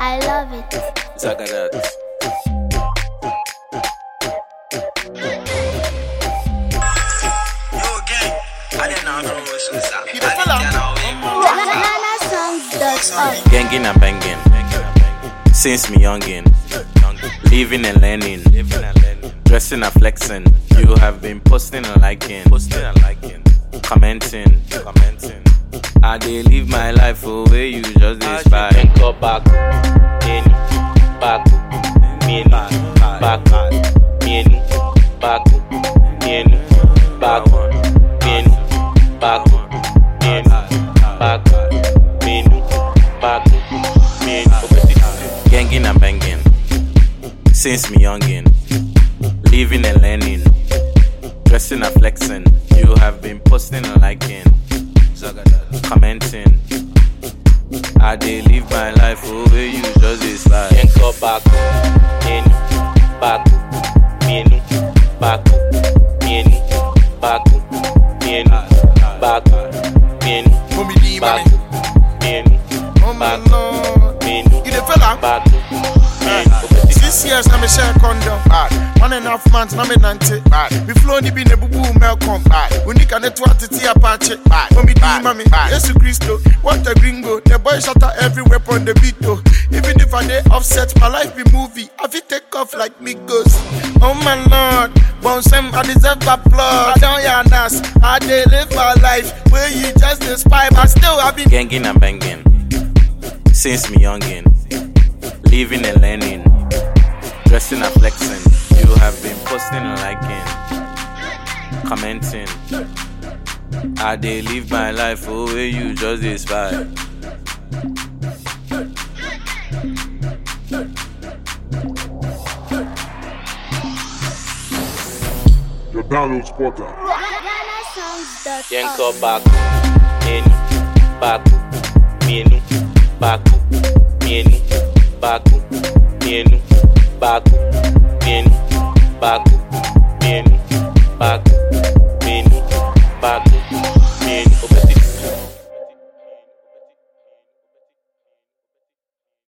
I love it. Zagadat. Yo, gang. I didn't know from what's up. GhanaSongs.org. Ganging and banging. Since me youngin. Living and learning. Dressing and flexing. You have been posting and liking. Commenting. I dey live my life for where you just despise. Then go back, in, back, in, back, in, back, in, back, in, back, in, back, in, back, in. Ganging and banging. Since me youngin. Living and learning. Dressing and flexing. You have been posting and liking. Commenting. I dey live my life over you just despise. Then go back, in, back, in, back, in, back, in, back, in, back, in, back, in, You the fella? back, 6 years na me share condom. 1.5 months na me nante. We flow ni bi ne bubu melcom. Unika ne twatiti apache. Mommy di mami, Yesu Christo. What a gringo. The boy shatter every weapon the beat though. Even if I dey offset, my life be movie. I fit take off like Migos. Oh my lord, bouncing I deserve applause. I don't yanas. I dey live my life where you just despise, but still I be ganging and banging. Since me youngin. Living and learning. Dressing and flexing. You have been posting and liking. Commenting. I dey live my life over you just despise. The download spotter. GhanaSongs.org. Yanko back, in, back, in, back, in, back, in, back, in, back, in, back.